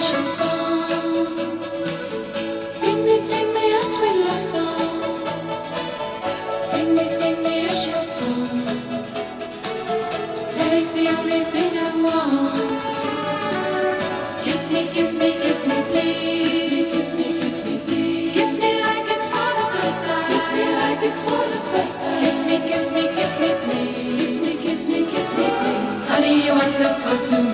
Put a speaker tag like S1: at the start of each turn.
S1: ocean song. Sing me a sweet love song. Sing me a ocean song. That is the only thing I want. Kiss me, please. Kiss me, please. Kiss me like it's for the first time. Kiss me like it's for the first time. Kiss me, please. Kiss me, please. Honey, you're wonderful to me.